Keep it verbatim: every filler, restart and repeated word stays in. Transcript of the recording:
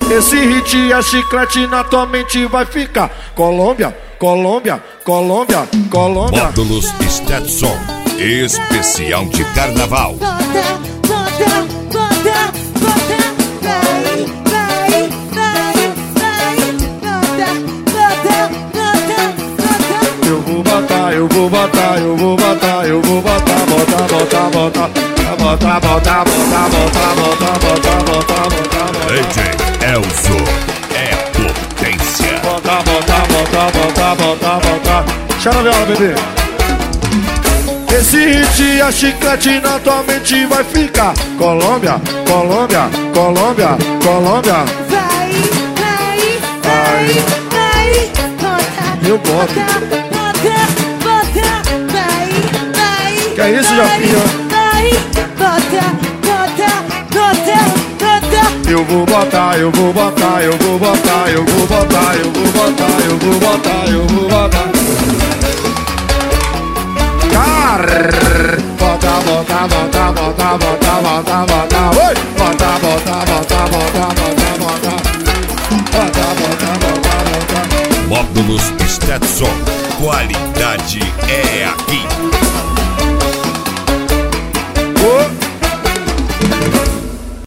Esse hit é chiclete, na tua mente vai ficar. Colômbia, Colômbia, Colômbia, Colômbia. Módulos Stetson, especial de carnaval. Bota, bota, bota, bota. Vai, vai, vai, vai. Bota, bota, bota, bota. Eu vou botar, eu vou botar, eu vou botar, eu vou botar, botar, botar, botar, botar, botar, botar, botar, botar, botar, botar, botar. D J Elzo é potência. Botar, botar, botar, botar, botar, botar. Chama a viola, bebê. Esse hit é chiclete, na tua mente vai ficar. Colômbia, Colômbia, Colômbia, Colômbia. Vai, vai, vai, vai. Bota, Eu boto. bota, bota, vai, vai. Que é isso, vai, Joaquim? vai, bota, bota, bota, bota. Eu vou botar, eu vou botar, eu vou botar, eu vou botar, eu vou botar, eu vou botar, eu vou botar. Car, bota, bota, bota, bota, bota, bota, bota, oi, bota, bota, bota, bota, bota, bota, bota, bota, bota, bota. Módulos Stetson, qualidade é aqui.